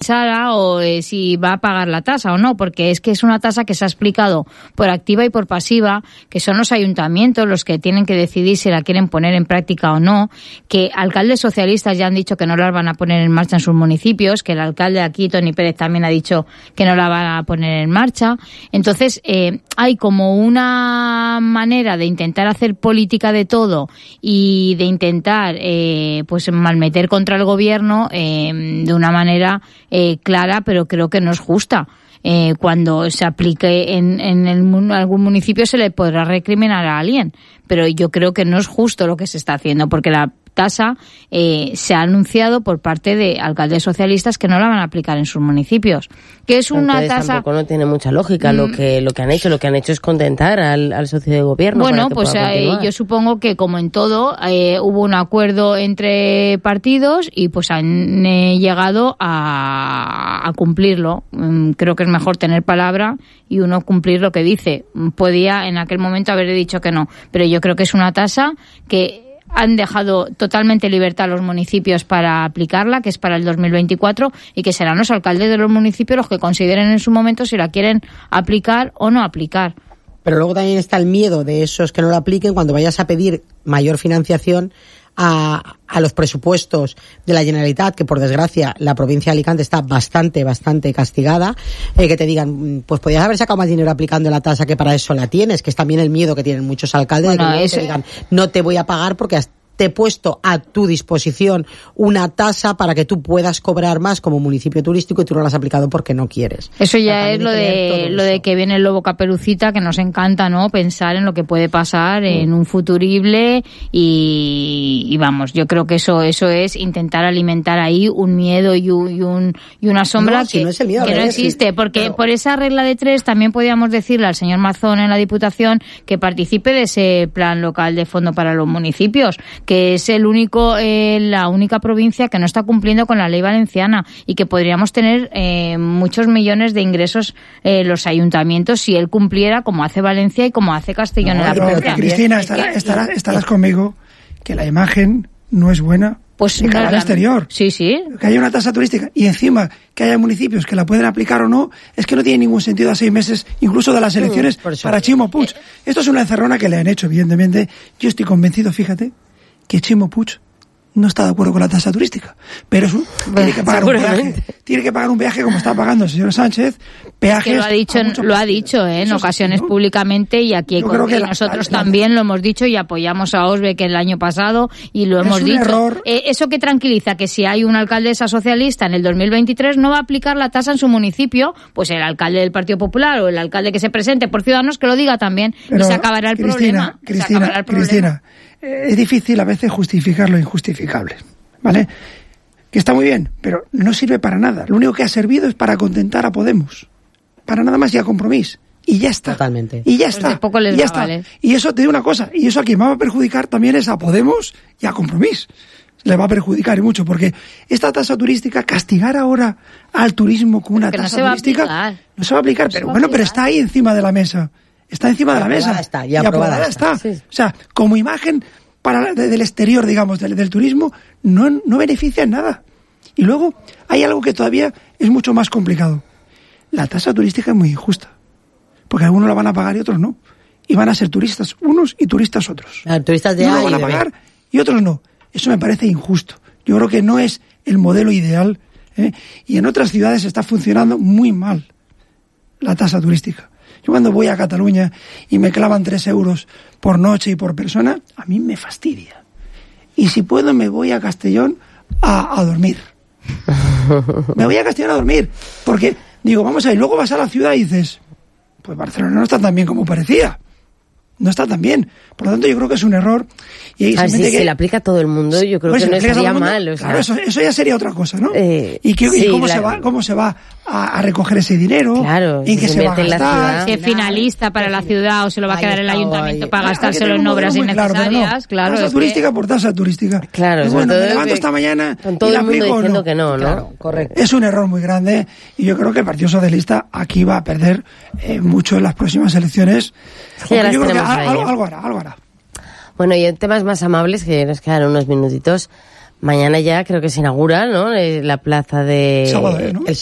revisara o si va a pagar la tasa o no, porque es que es una tasa que se ha explicado por activa y por pasiva, que son los ayuntamientos los que tienen que decidir si la quieren poner en práctica o no, que alcaldes socialistas ya han dicho que no las van a poner en marcha en sus municipios, que el alcalde aquí, Toni Pérez, también ha dicho que no la van a poner en marcha. Entonces, hay como una manera de intentar hacer política de todo y de intentar pues malmeter contra el gobierno de una manera clara, pero creo que no es justa. Cuando se aplique en algún municipio se le podrá recriminar a alguien, pero yo creo que no es justo lo que se está haciendo, porque la tasa se ha anunciado por parte de alcaldes socialistas que no la van a aplicar en sus municipios, que es una tasa. Tampoco no tiene mucha lógica lo que han hecho es contentar al socio de gobierno. Bueno, pues yo supongo que como en todo hubo un acuerdo entre partidos y pues han llegado a cumplirlo. Creo que es mejor tener palabra y uno cumplir lo que dice. Podía en aquel momento haber dicho que no, pero yo creo que es una tasa que han dejado totalmente libertad a los municipios para aplicarla, que es para el 2024, y que serán los alcaldes de los municipios los que consideren en su momento si la quieren aplicar o no aplicar. Pero luego también está el miedo de esos que no lo apliquen cuando vayas a pedir mayor financiación a los presupuestos de la Generalitat, que por desgracia la provincia de Alicante está bastante castigada, que te digan, pues podías haber sacado más dinero aplicando la tasa, que para eso la tienes, que es también el miedo que tienen muchos alcaldes, bueno, de que te digan, no te voy a pagar porque te he puesto a tu disposición una tasa para que tú puedas cobrar más como municipio turístico y tú no la has aplicado porque no quieres. Eso ya es lo de que viene el lobo caperucita, que nos encanta, ¿no? Pensar en lo que puede pasar en un futurible y vamos, yo creo que eso es intentar alimentar ahí un miedo y una sombra que no existe, porque por esa regla de 3 también podíamos decirle al señor Mazón en la Diputación que participe de ese plan local de fondo para los municipios, que es la única provincia que no está cumpliendo con la ley valenciana y que podríamos tener muchos millones de ingresos los ayuntamientos si él cumpliera como hace Valencia y como hace Castellón en la provincia. Cristina, estarás conmigo que la imagen no es buena. Pues no al exterior. Sí. Que haya una tasa turística y encima que haya municipios que la pueden aplicar o no, es que no tiene ningún sentido a 6 meses, incluso de las elecciones, para Chimo Puig. Esto es una encerrona que le han hecho, evidentemente. Yo estoy convencido, fíjate, que Chimo Puig no está de acuerdo con la tasa turística, pero tiene que pagar un viaje. Tiene que pagar un viaje como está pagando el señor Sánchez, peajes. Que lo ha dicho en ocasiones públicamente, y aquí nosotros también lo hemos dicho y apoyamos a Osbeck el año pasado y lo hemos dicho. Error. Eso que tranquiliza, que si hay una alcaldesa socialista en el 2023 no va a aplicar la tasa en su municipio, pues el alcalde del Partido Popular o el alcalde que se presente por Ciudadanos que lo diga también, pero, y se acabará el problema. Cristina, es difícil a veces justificar lo injustificable, ¿vale? Que está muy bien, pero no sirve para nada. Lo único que ha servido es para contentar a Podemos. Para nada más y a Compromís. Y ya está. Totalmente. Y ya está. Pues poco les y ya va, está. ¿vale? Y eso te digo una cosa, y eso a quien va a perjudicar también es a Podemos y a Compromís. Le va a perjudicar y mucho, porque esta tasa turística, castigar ahora al turismo con una tasa turística, no se va a aplicar, pero está ahí encima de la mesa. Está encima de la mesa. Y aprobada está. Sí. O sea, como imagen del exterior, digamos, del turismo, no beneficia en nada. Y luego hay algo que todavía es mucho más complicado. La tasa turística es muy injusta, porque algunos la van a pagar y otros no. Y van a ser turistas unos y turistas otros. Turistas de unos van a pagar y otros no. Eso me parece injusto. Yo creo que no es el modelo ideal, y en otras ciudades está funcionando muy mal la tasa turística. Yo cuando voy a Cataluña y me clavan 3 euros por noche y por persona, a mí me fastidia. Y si puedo me voy a Castellón a dormir. Me voy a Castellón a dormir. Porque, digo, vamos a ir, luego vas a la ciudad y dices, pues Barcelona no está tan bien como parecía. No está tan bien. Por lo tanto, yo creo que es un error. Y si se le aplica a todo el mundo, yo creo que no estaría mal. O sea, claro, eso ya sería otra cosa, ¿no? ¿Y cómo se va a recoger ese dinero? Claro, ¿en qué se va a gastar? ¿Qué finalista para la ciudad o se lo va a quedar el ayuntamiento para gastárselo en obras innecesarias? Claro, tasa turística por tasa turística. Claro. Y bueno, me levanto esta mañana con todo y la el mundo aplico, diciendo que no. Claro, correcto. Es un error muy grande y yo creo que el Partido Socialista aquí va a perder mucho en las próximas elecciones. Sí, yo creo que algo hará. Bueno, y en temas más amables, que nos quedan unos minutitos, mañana ya creo que se inaugura, ¿no? La plaza de... Sábado, ¿no?